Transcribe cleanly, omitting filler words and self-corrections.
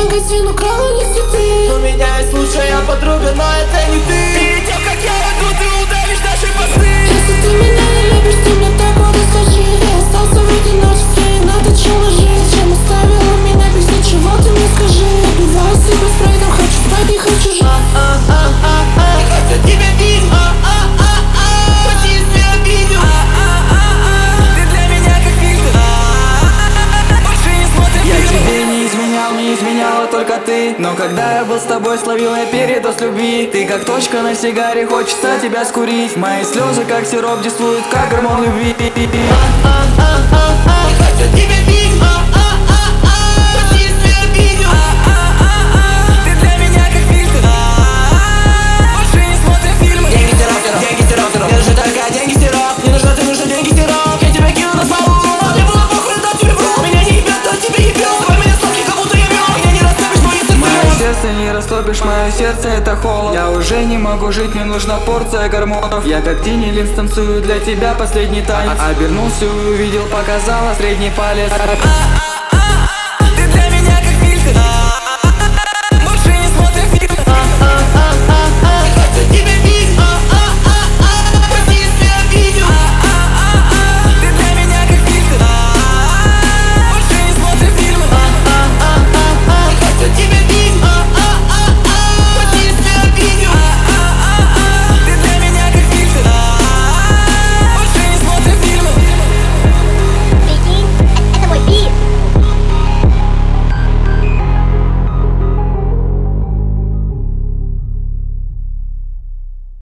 магазин украла не цветы. У меня есть лучшая подруга, но это не ты. Перед тем, как я уйду, ты удалишь наши посты. Если ты меня не любишь, ты мне так вот и скажи. Я остался в одиночестве и наточил ножи. Зачем оставила меня без ничего, ты мне скажи. Убиваю себя спрейтом, хочу спать, не хочу жить. Не хочу тебя видеть. Прости, если обидел. Ты для меня как фильтр. Больше не смотрим фильмы. Я тебе не изменял, не изменяла только ты. Но когда я был с тобой, словил я передоз любви. Ты как точка на сигаре, хочется тебя скурить. Мои слезы как сироп действуют, как гормон любви. Не хочу тебя видеть. Прости, если обидел. Ты для меня как фильтр. Больше не смотрим фильмы. Деньги сироп, деньги сироп. Мне нужны только деньги сироп. Не нужны, ты нужны деньги сироп. Я тебя кину на полу. Мне было похуй, дать тебе вру. Меня не ебет, а тебе ебет. Давай меня сладкий, как будто я мёртв. Меня не растопишь, мое сердце. Мое сердце не растопишь, мое сердце это холод. Я уже не могу жить, мне нужна порция гормонов. Я как Тини Лин станцую для тебя последний танец. Обернулся и увидел, показала средний палец.